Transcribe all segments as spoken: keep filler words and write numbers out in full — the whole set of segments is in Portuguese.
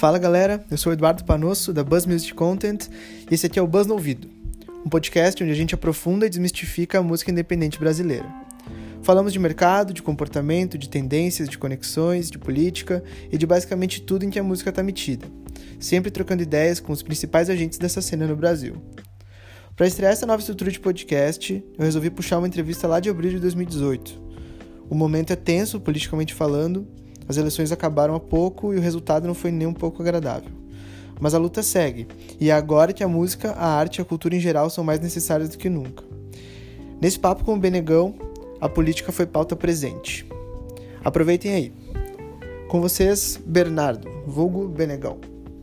Fala galera, eu sou o Eduardo Panosso da Buzz Music Content e esse aqui é o Buzz no Ouvido, um podcast onde a gente aprofunda e desmistifica a música independente brasileira. Falamos de mercado, de comportamento, de tendências, de conexões, de política e de basicamente tudo em que a música está metida, sempre trocando ideias com os principais agentes dessa cena no Brasil. Para estrear essa nova estrutura de podcast, eu resolvi puxar uma entrevista lá de abril de dois mil e dezoito. O momento é tenso, politicamente falando. As eleições acabaram há pouco e o resultado não foi nem um pouco agradável. Mas a luta segue, e é agora que a música, a arte e a cultura em geral são mais necessárias do que nunca. Nesse papo com o Benegão, a política foi pauta presente. Aproveitem aí. Com vocês, Bernardo, vulgo Benegão.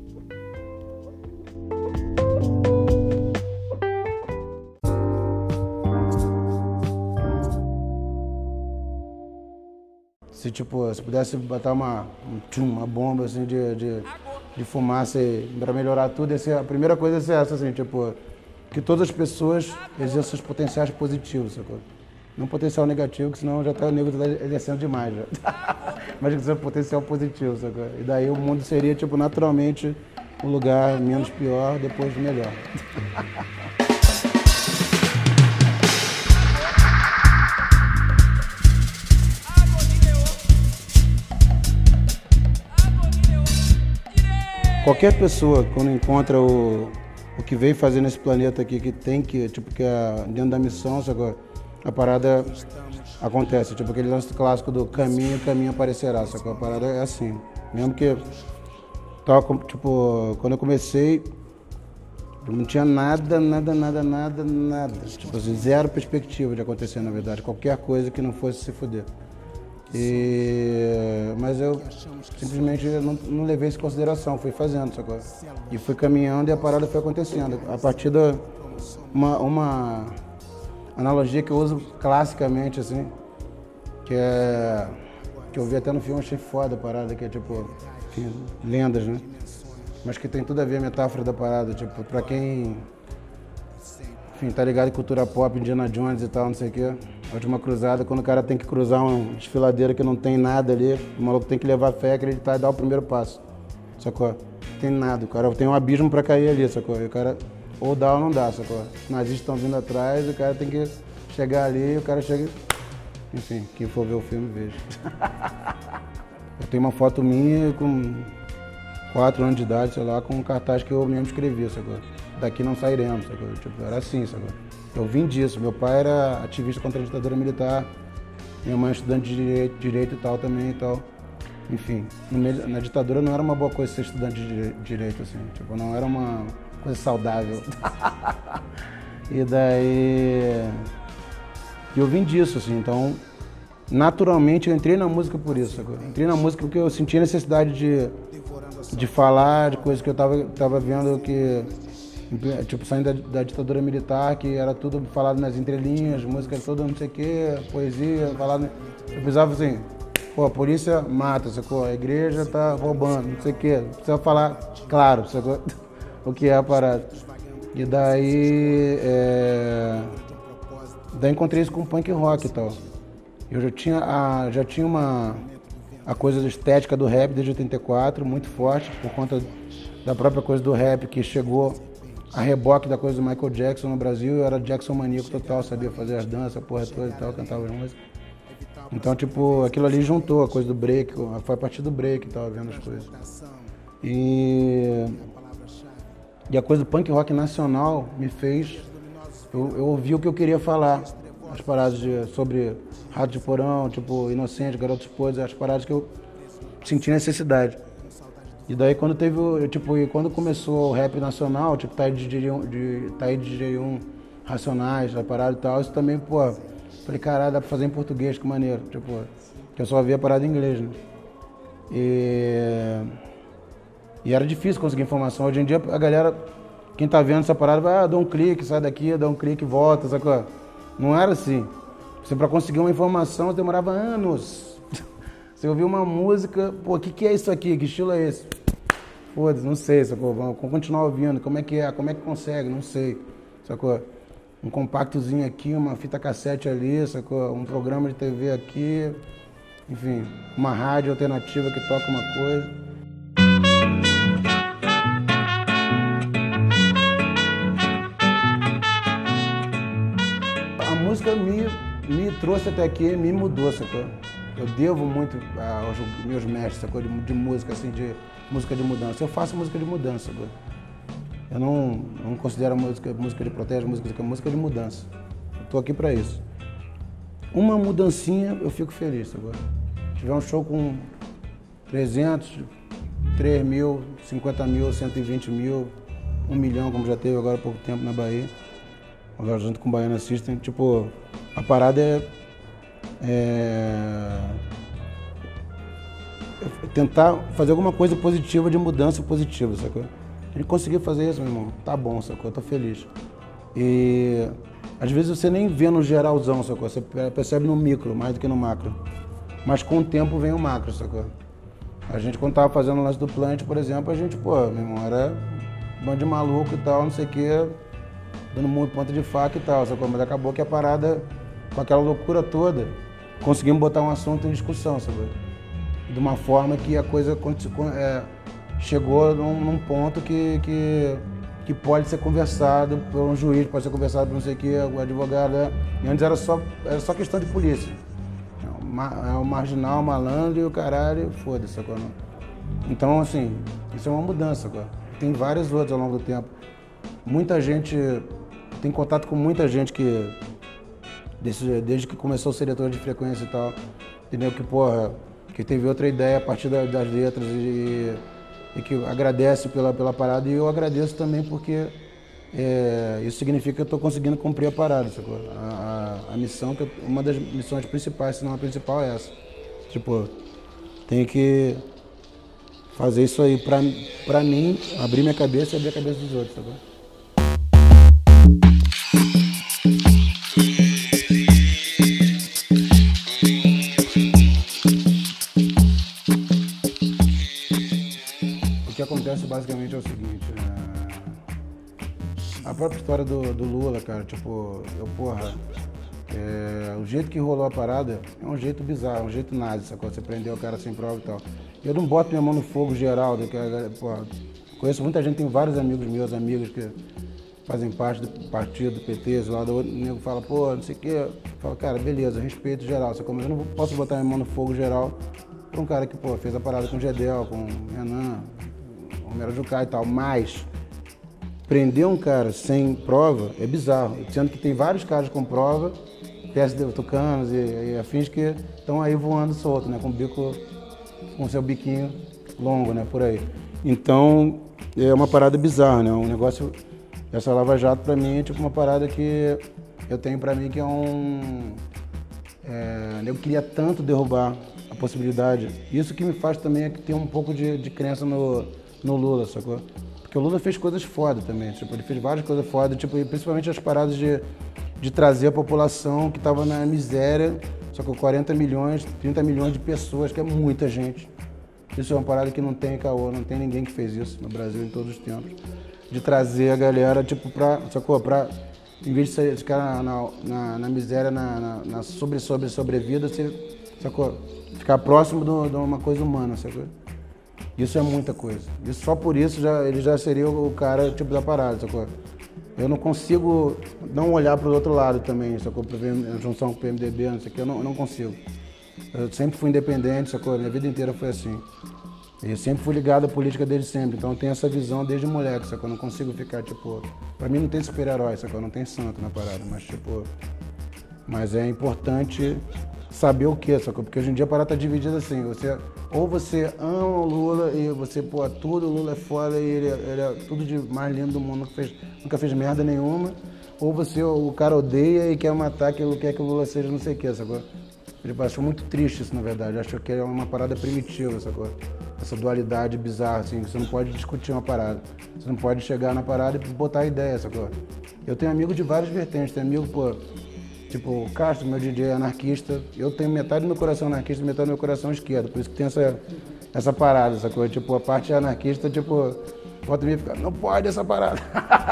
Se, tipo, se pudesse botar uma, um tchum, uma bomba assim, de, de, de fumaça para melhorar tudo, essa, a primeira coisa é essa, assim, tipo, que todas as pessoas exerçam seus potenciais positivos, sacou? Não potencial negativo, que senão já tá, o nego tá exercendo demais já. Mas que seja potencial positivo, sacou? E daí o mundo seria, tipo, naturalmente um lugar menos pior, depois melhor. Qualquer pessoa, quando encontra o, o que veio fazer nesse planeta aqui, que tem que, tipo, que é dentro da missão, sacou? A parada acontece, tipo aquele lance clássico do caminho, caminho aparecerá, sacou? A parada é assim. Mesmo que, tava, tipo, quando eu comecei, não tinha nada, nada, nada, nada, nada. Tipo assim, zero perspectiva de acontecer, na verdade. Qualquer coisa que não fosse se fuder. E... Mas eu simplesmente não, não levei isso em consideração, fui fazendo, sacou? E fui caminhando e a parada foi acontecendo. A partir da uma, uma analogia que eu uso classicamente, assim, que é que eu vi até no filme, achei foda a parada, que é tipo, enfim, lendas, né? Mas que tem tudo a ver a metáfora da parada, tipo, pra quem, enfim, tá ligado em cultura pop, Indiana Jones e tal, não sei o quê. A última cruzada, quando o cara tem que cruzar uma desfiladeira que não tem nada ali, o maluco tem que levar fé, acreditar e dar o primeiro passo, sacou? Não tem nada, o cara tem um abismo pra cair ali, sacou? E o cara ou dá ou não dá, sacou? Os nazistas estão vindo atrás, o cara tem que chegar ali, o cara chega... Enfim, quem for ver o filme, veja. Eu tenho uma foto minha com quatro anos de idade, sei lá, com um cartaz que eu mesmo escrevi, sacou? Daqui não sairemos, sacou? Tipo, era assim, sacou? Eu vim disso. Meu pai era ativista contra a ditadura militar, minha mãe é estudante de direito, direito e tal também e tal. Enfim, meio, na ditadura não era uma boa coisa ser estudante de direito, assim, tipo, não era uma coisa saudável. E daí... eu vim disso, assim, então, naturalmente eu entrei na música por isso, sacou? Entrei na música porque eu sentia necessidade de, de falar de coisas que eu tava, tava vendo que... Tipo, saindo da, da ditadura militar, que era tudo falado nas entrelinhas, música toda não sei o quê, poesia, falado... Eu precisava assim, pô, a polícia mata, sacou? A igreja tá roubando, não sei o quê. Precisa falar claro, sacou? O que é a parada. E daí... É... Daí encontrei isso com punk rock e tal. Eu já tinha, a, já tinha uma... a coisa da estética do rap desde oitenta e quatro, muito forte, por conta da própria coisa do rap que chegou... a reboque da coisa do Michael Jackson no Brasil, eu era Jackson maníaco total, sabia fazer as danças, a porra toda e tal, cantava as músicas. Então, tipo, aquilo ali juntou a coisa do break, foi a partir do break que tava vendo as coisas. E, e a coisa do punk rock nacional me fez, eu, eu ouvi o que eu queria falar, as paradas de, sobre Rato de Porão, tipo, Inocente, Garotos Podres, as paradas que eu senti necessidade. E daí quando teve, tipo, e quando começou o rap nacional, tipo, tá aí D J um, de, tá aí D J um, Racionais, a parada e tal, isso também, pô, falei, caralho, dá pra fazer em português, que maneiro, tipo, que eu só via a parada em inglês, né? E, e era difícil conseguir informação. Hoje em dia a galera, quem tá vendo essa parada, vai, ah, dá um clique, sai daqui, dá um clique, volta, sacou? Não era assim. Você, pra conseguir uma informação, demorava anos. Você ouvia uma música, pô, o que, que é isso aqui? Que estilo é esse? Foda-se, não sei, sacou? Vamos continuar ouvindo. Como é que é? Como é que consegue? Não sei, sacou? Um compactozinho aqui, uma fita cassete ali, sacou? Um programa de T V aqui. Enfim, uma rádio alternativa que toca uma coisa. música me, me trouxe até aqui, me mudou, sacou? Eu devo muito aos meus mestres, sacou? De, de música, assim, de música de mudança. Eu faço música de mudança, sacou? Eu não, não considero a música música de protesto, música, música de mudança. Eu tô aqui pra isso. Uma mudancinha, eu fico feliz, sacou? Se tiver um show com trezentos, três mil, cinquenta mil, cento e vinte mil, um milhão, como já teve agora há pouco tempo na Bahia, agora junto com o Baiana System, tipo, a parada é, é, é tentar fazer alguma coisa positiva, de mudança positiva, sacou? A gente conseguiu fazer isso, meu irmão, tá bom, sacou? Eu tô feliz. E às vezes você nem vê no geralzão, sacou? Você percebe no micro, mais do que no macro. Mas com o tempo vem o macro, sacou? A gente, quando tava fazendo o lance do Plant, por exemplo, a gente, pô, meu irmão, era um bando de maluco e tal, não sei o quê, dando muito ponta de faca e tal, sacou? Mas acabou que a parada, com aquela loucura toda, conseguimos botar um assunto em discussão, sacou? De uma forma que a coisa é, chegou num, num ponto que, que, que pode ser conversado por um juiz, pode ser conversado por não sei o quê, o advogado, né? E antes era só, era só questão de polícia. É o marginal, o malandro e o caralho, foda-se, sacou? Então, assim, isso é uma mudança, sacou? Tem várias outras ao longo do tempo. Muita gente, tem contato com muita gente que, desde, desde que começou a ser diretor de frequência e tal, entendeu? Que, porra, que teve outra ideia a partir das letras e, e que agradece pela, pela parada. E eu agradeço também porque é, isso significa que eu estou conseguindo cumprir a parada, sacou? A, a, a missão, que eu, uma das missões principais, se não a principal, é essa. Tipo, tenho que fazer isso aí pra, pra mim, abrir minha cabeça e abrir a cabeça dos outros, sacou? O que acontece basicamente é o seguinte, é... a própria história do, do Lula, cara, tipo, eu, porra, é... o jeito que rolou a parada é um jeito bizarro, um jeito nazi, sacou? Você prendeu o cara sem prova e tal. Eu não boto minha mão no fogo geral, que, porra, conheço muita gente, tem vários amigos meus, amigos que fazem parte do partido, do P T, lá do outro, o nego fala, pô, não sei o quê. Fala, cara, beleza, respeito geral, sacou? Mas eu não posso botar minha mão no fogo geral pra um cara que, pô, fez a parada com o Gedel, com o Renan, Romero Jucá e tal, mas prender um cara sem prova é bizarro, sendo que tem vários caras com prova, P S D, tucanos e, e afins que estão aí voando solto, né, com o bico, com seu biquinho longo, né, por aí. Então, é uma parada bizarra, né, um negócio, essa Lava Jato pra mim é tipo uma parada que eu tenho pra mim que é um... É, eu queria tanto derrubar a possibilidade, isso que me faz também é que ter um pouco de, de crença no, no Lula, sacou? Porque o Lula fez coisas foda também, tipo, ele fez várias coisas foda, tipo, principalmente as paradas de, de trazer a população que estava na miséria, só com quarenta milhões, trinta milhões de pessoas, que é muita gente. Isso é uma parada que não tem caô, não tem ninguém que fez isso no Brasil em todos os tempos. De trazer a galera, tipo, pra, sacou? Pra, em vez de ficar na, na, na miséria, na, na, na sobre, sobre, sobrevida, você, sacou? Ficar próximo de uma coisa humana, sacou? Isso é muita coisa. Isso, só por isso já, ele já seria o cara tipo da parada, sacou? Eu não consigo não olhar para o outro lado também, sacou? Para ver a junção com o P M D B, não sei o que, eu não, eu não consigo. Eu sempre fui independente, sacou? Minha vida inteira foi assim. E eu sempre fui ligado à política desde sempre, então eu tenho essa visão desde moleque, sacou? Eu não consigo ficar, tipo... Pra mim não tem super-herói, sacou? Não tem santo na parada, mas tipo... Mas é importante saber o que, sacou? Porque hoje em dia a parada tá dividida assim, você... Ou você ama o Lula e você, pô, tudo, o Lula é foda e ele, ele é tudo de mais lindo do mundo, nunca fez, nunca fez merda nenhuma. Ou você, o cara odeia e quer matar, que quer que o Lula seja não sei o que, sacou? Ele achou muito triste isso, na verdade. Acho que é uma parada primitiva, sacou? Essa dualidade bizarra, assim, que você não pode discutir uma parada. Você não pode chegar na parada e botar a ideia, sacou? Eu tenho amigo de várias vertentes, tenho amigo, pô, tipo, o Castro, meu D J é anarquista. Eu tenho metade do meu coração anarquista e metade do meu coração esquerdo. Por isso que tem essa, essa parada, essa coisa. Tipo, a parte anarquista, tipo, volta em mim e fica, não pode essa parada.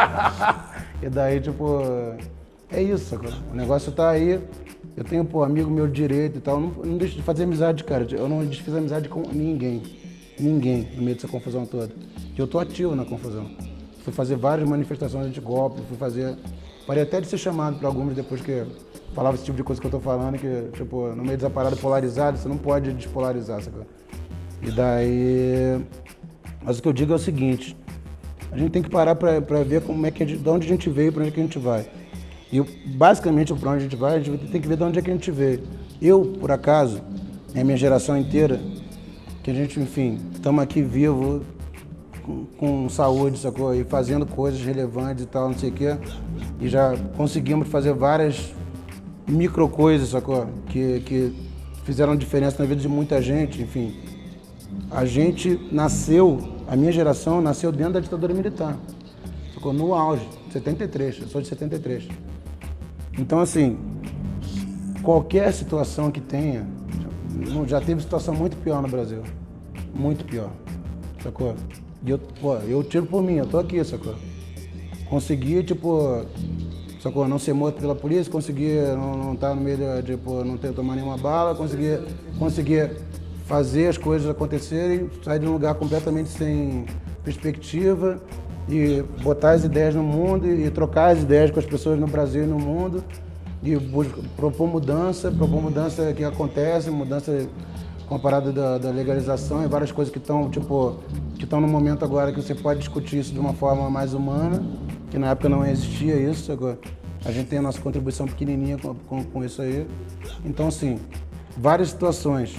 E daí, tipo, é isso, sacou? O negócio tá aí. Eu tenho, pô, amigo meu de direito e tal. Não, não deixo de fazer amizade, cara. Eu não desfiz amizade com ninguém. Ninguém, no meio dessa confusão toda. E eu tô ativo na confusão. Fui fazer várias manifestações de golpe, fui fazer... Parei até de ser chamado para algumas depois que falava esse tipo de coisa que eu tô falando, que, tipo, no meio dessa parada polarizada, você não pode despolarizar, sacou? E daí... Mas o que eu digo é o seguinte, a gente tem que parar pra, pra ver como é que, de onde a gente veio e pra onde é que a gente vai. E basicamente, pra onde a gente vai, a gente tem que ver de onde é que a gente veio. Eu, por acaso, é a minha geração inteira, que a gente, enfim, estamos aqui vivos, com, com saúde, sacou? E fazendo coisas relevantes e tal, não sei o quê. E já conseguimos fazer várias micro coisas, sacou? Que, que fizeram diferença na vida de muita gente, enfim. A gente nasceu, a minha geração nasceu dentro da ditadura militar, sacou? No auge, setenta e três, eu sou de setenta e três. Então, assim, qualquer situação que tenha, já teve situação muito pior no Brasil, muito pior, sacou? E eu, pô, eu tiro por mim, eu tô aqui, sacou? Consegui, tipo, sacou? Não ser morto pela polícia, consegui não, não estar no meio de, tipo, não ter tomar nenhuma bala, consegui, consegui fazer as coisas acontecerem, sair de um lugar completamente sem perspectiva e botar as ideias no mundo e, e trocar as ideias com as pessoas no Brasil e no mundo e propor mudança, propor mudança que acontece, mudança com a parada da, da legalização e várias coisas que estão, tipo, que estão no momento agora que você pode discutir isso de uma forma mais humana, que na época não existia isso, agora a gente tem a nossa contribuição pequenininha com, com, com isso aí. Então, assim, várias situações.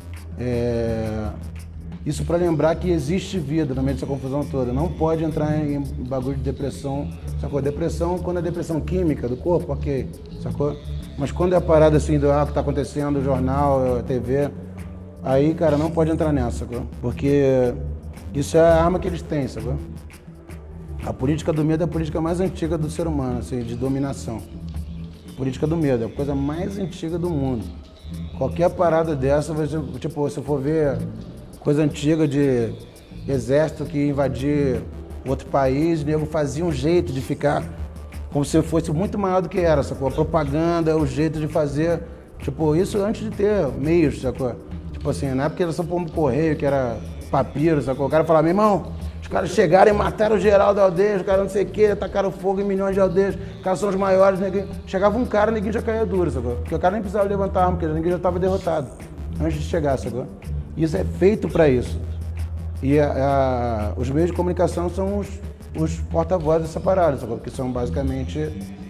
É... Isso para lembrar que existe vida no meio dessa confusão toda. Não pode entrar em bagulho de depressão, sacou? Depressão, quando é depressão química do corpo, ok, sacou? Mas quando é a parada assim do ah, que tá acontecendo, jornal, T V, aí, cara, não pode entrar nessa, sacou? Porque isso é a arma que eles têm, sacou? A política do medo é a política mais antiga do ser humano, assim, de dominação. A política do medo é a coisa mais antiga do mundo. Qualquer parada dessa, você, tipo, se for ver coisa antiga de exército que invadir outro país, o nego fazia um jeito de ficar como se fosse muito maior do que era, sacou? A propaganda, o jeito de fazer, tipo, isso antes de ter meios, sacou? Tipo assim, na época era só pombo correio, que era papiro, sacou? O cara falava, meu irmão, os caras chegaram e mataram o geral da aldeia, os caras não sei o quê, tacaram fogo em milhões de aldeias, os caras são os maiores, ninguém... Chegava um cara, ninguém já caía duro, sacou? Porque o cara nem precisava levantar a arma, porque ninguém já estava derrotado antes de chegar, sacou? Isso é feito para isso. E a, a, os meios de comunicação são os, os porta-vozes dessa parada, sacou? Que são basicamente,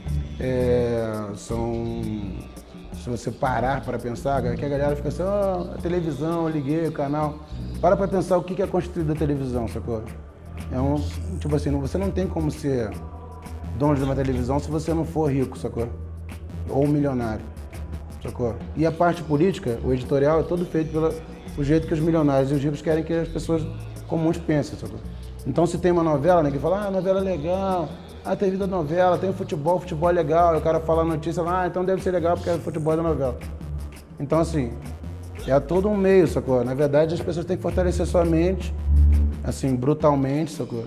é, são, se você parar para pensar, que a galera fica assim, oh, a televisão, eu liguei o canal. Para para pensar o que é constituído da televisão, sacou? É um, tipo assim, você não tem como ser dono de uma televisão se você não for rico, sacou? Ou milionário, sacou? E a parte política, o editorial, é todo feito pelo jeito que os milionários e os ricos querem que as pessoas comuns pensem, sacou? Então se tem uma novela, né, que fala, ah, novela é legal, ah, tem vida da novela, tem futebol, futebol é legal, e o cara fala a notícia lá, ah, então deve ser legal porque é futebol da novela. Então assim, é todo um meio, sacou? Na verdade, as pessoas têm que fortalecer sua mente, assim, brutalmente, sacou?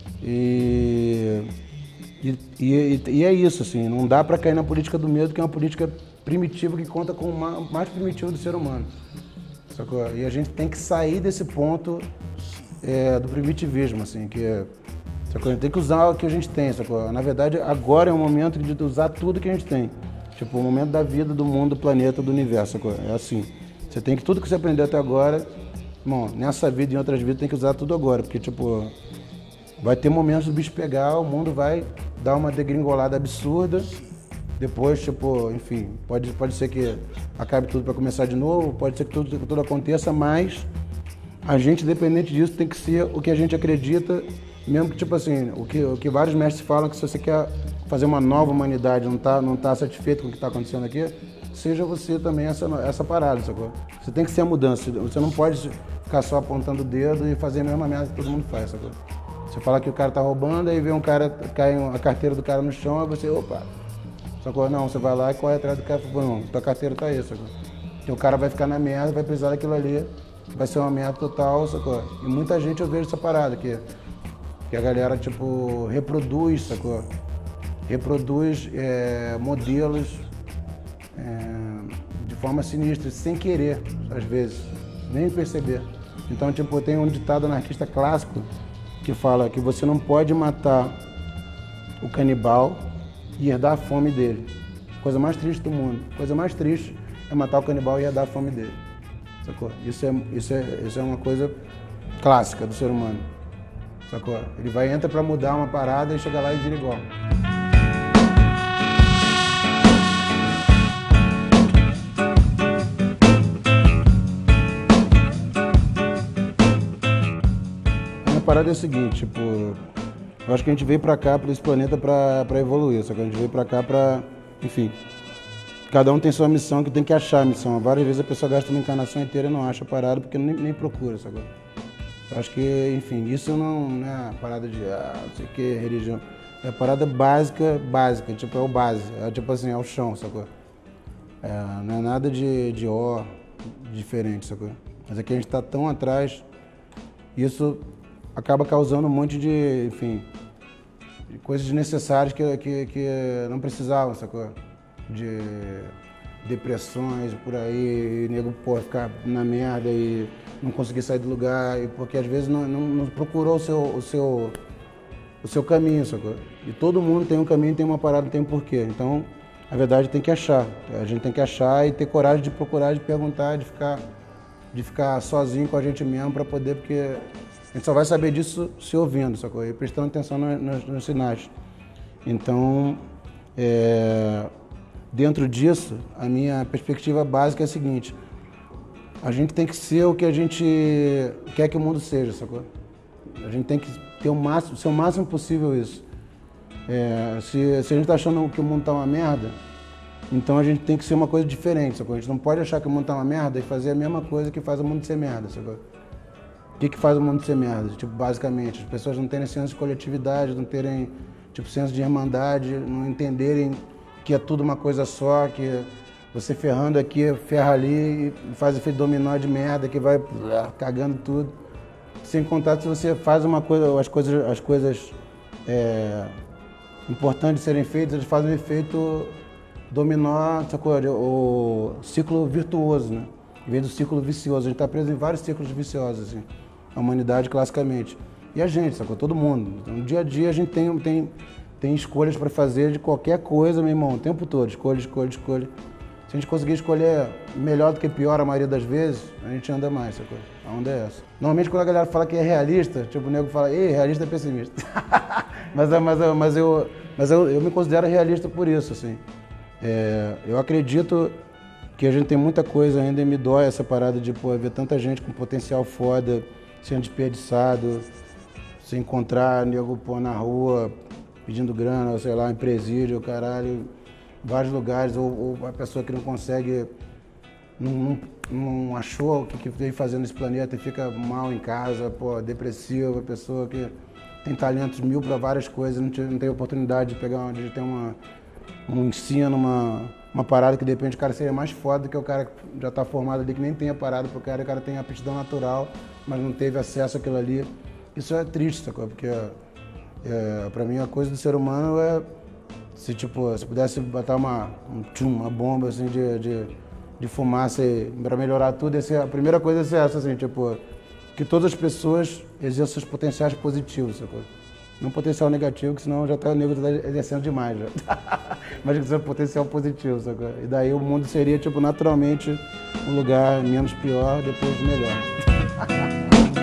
E, e, e, e é isso, assim, não dá pra cair na política do medo, que é uma política primitiva que conta com o mais primitivo do ser humano, sacou? E a gente tem que sair desse ponto é, do primitivismo, assim, que é, sacou? A gente tem que usar o que a gente tem, sacou? Na verdade, agora é o momento de usar tudo que a gente tem. Tipo, o momento da vida, do mundo, do planeta, do universo, sacou? É assim. Você tem que, tudo que você aprendeu até agora, bom, nessa vida e em outras vidas tem que usar tudo agora, porque, tipo, vai ter momentos do bicho pegar, o mundo vai dar uma degringolada absurda, depois, tipo, enfim, pode, pode ser que acabe tudo para começar de novo, pode ser que tudo, que tudo aconteça, mas a gente, independente disso, tem que ser o que a gente acredita, mesmo que, tipo assim, o que, o que vários mestres falam, que se você quer fazer uma nova humanidade, não tá, não tá satisfeito com o que está acontecendo aqui, seja você também essa, essa parada, sacou? Você tem que ser a mudança, você não pode ficar só apontando o dedo e fazer a mesma merda que todo mundo faz, sacou? Você fala que o cara tá roubando, aí vê um cara, cai a carteira do cara no chão, aí você, opa, sacou? Não, você vai lá e corre atrás do cara e fala, não, tua carteira tá aí, sacou? E o cara vai ficar na merda, vai precisar daquilo ali, vai ser uma merda total, sacou? E muita gente eu vejo essa parada, que, que a galera, tipo, reproduz, sacou? Reproduz é, modelos é, de forma sinistra, sem querer, às vezes, nem perceber. Então, tipo, tem um ditado anarquista clássico que fala que você não pode matar o canibal e herdar a fome dele. coisa mais triste do mundo. A coisa mais triste é matar o canibal e ia dar a fome dele. Sacou? Isso é, isso é, isso é uma coisa clássica do ser humano. Sacou? Ele vai, entra pra mudar uma parada e chega lá e vira igual. A parada é o seguinte, tipo, eu acho que a gente veio pra cá, pra esse planeta, pra, pra evoluir, só que a gente veio pra cá pra, enfim, cada um tem sua missão, que tem que achar a missão. Várias vezes a pessoa gasta uma encarnação inteira e não acha a parada, porque nem, nem procura, sabe? Eu acho que, enfim, isso não, não é a parada de, ah, não sei o que, religião. É a parada básica, básica, tipo, é o base, é tipo assim, é o chão, sacou? É, não é nada de, de ó, diferente, sacou? Mas aqui a gente tá tão atrás, isso acaba causando um monte de, enfim, de coisas desnecessárias que, que, que não precisavam, sacou? De depressões por aí, e nego, pô, ficar na merda e não conseguir sair do lugar, e porque às vezes não, não, não procurou o seu, o, seu, o seu caminho, sacou? E todo mundo tem um caminho, tem uma parada, tem um porquê. Então, a verdade tem que achar. A gente tem que achar e ter coragem de procurar, de perguntar, de ficar, de ficar sozinho com a gente mesmo para poder, porque a gente só vai saber disso se ouvindo, sacou? E prestando atenção nos, nos, nos sinais. Então, é, dentro disso, a minha perspectiva básica é a seguinte: a gente tem que ser o que a gente quer que o mundo seja, sacou? A gente tem que ter o máximo, ser o máximo possível isso. É, se, se a gente tá achando que o mundo tá uma merda, então a gente tem que ser uma coisa diferente, sacou? A gente não pode achar que o mundo tá uma merda e fazer a mesma coisa que faz o mundo ser merda, sacou? O que que faz o mundo ser merda? Tipo, basicamente, as pessoas não terem senso de coletividade, não terem, tipo, senso de irmandade, não entenderem que é tudo uma coisa só, que você ferrando aqui, ferra ali e faz efeito dominó de merda que vai cagando tudo. Sem contar se você faz uma coisa, as coisas, as coisas é, importantes de serem feitas, eles fazem um efeito dominó, sacou? O ciclo virtuoso, né? Em vez do ciclo vicioso. A gente está preso em vários ciclos viciosos, assim, a humanidade classicamente. E a gente, sacou? Todo mundo. Então, no dia a dia a gente tem, tem, tem escolhas para fazer de qualquer coisa, meu irmão, o tempo todo. Escolha, escolha, escolha. Se a gente conseguir escolher melhor do que pior a maioria das vezes, a gente anda mais, sacou? A onda é essa. Normalmente quando a galera fala que é realista, tipo, o nego fala, ei, realista é pessimista. mas mas, mas, eu, mas eu, eu me considero realista por isso, assim. É, eu acredito que a gente tem muita coisa ainda e me dói essa parada de, pô, ver tanta gente com potencial foda sendo desperdiçado, se encontrar nego, pô, na rua pedindo grana, ou sei lá, em presídio, caralho, vários lugares, ou, ou a pessoa que não consegue, não, não, não achou o que, que veio fazer nesse planeta e fica mal em casa, pô, depressiva, pessoa que tem talentos mil para várias coisas, não, não tem oportunidade de pegar, de ter uma, um ensino, uma, uma parada que de repente o cara seria mais foda do que o cara que já está formado ali, que nem tem a parada pro cara, o cara tem a aptidão natural, mas não teve acesso àquilo ali. Isso é triste, sacou? Porque é, para mim a coisa do ser humano é, se tipo, se pudesse botar uma, um, tchum, uma bomba assim de, de, de fumaça para melhorar tudo, essa, a primeira coisa é essa, assim, tipo, que todas as pessoas exerçam seus potenciais positivos, sacou? Não potencial negativo, que senão já tá, o nego já tá exercendo demais, já. Mas que seja potencial positivo, sacou? E daí o mundo seria, tipo, naturalmente um lugar menos pior, depois melhor.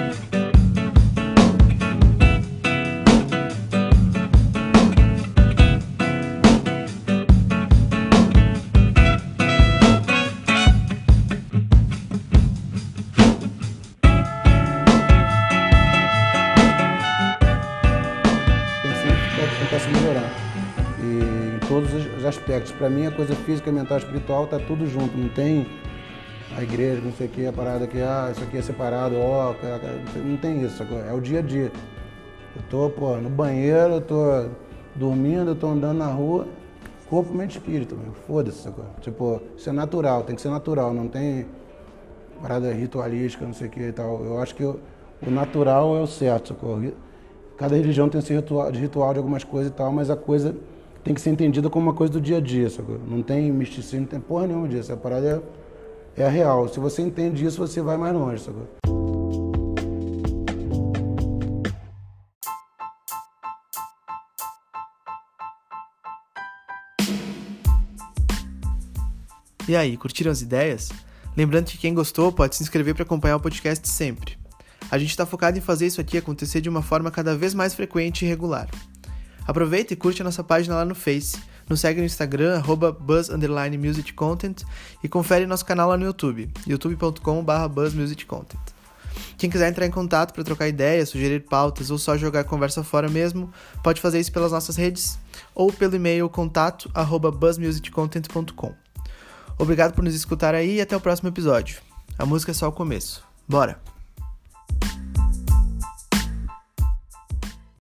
Aspectos. Para mim, a coisa física, mental e espiritual tá tudo junto, não tem a igreja, não sei o que, a parada que, ah, isso aqui é separado, ó, não tem isso, é o dia a dia. Eu tô, pô, no banheiro, eu tô dormindo, eu tô andando na rua, corpo, mente e espírito, foda-se, sacou? Tipo, isso é natural, tem que ser natural, não tem parada ritualística, não sei o que e tal. Eu acho que o, o natural é o certo, sacou? Cada religião tem seu ritual, de ritual de algumas coisas e tal, mas a coisa tem que ser entendida como uma coisa do dia a dia, sacou? Não tem misticismo, não tem porra nenhuma disso. A parada é, é a real. Se você entende isso, você vai mais longe, sacou? E aí, curtiram as ideias? Lembrando que quem gostou pode se inscrever para acompanhar o podcast sempre. A gente está focado em fazer isso aqui acontecer de uma forma cada vez mais frequente e regular. Aproveita e curte a nossa página lá no Face, nos segue no Instagram, arroba buzz underline music content, e confere nosso canal lá no YouTube, youtube ponto com barra buzz music content. Quem quiser entrar em contato para trocar ideias, sugerir pautas ou só jogar conversa fora mesmo, pode fazer isso pelas nossas redes ou pelo e-mail contato arroba buzz music content ponto com. Obrigado por nos escutar aí e até o próximo episódio. A música é só o começo. Bora!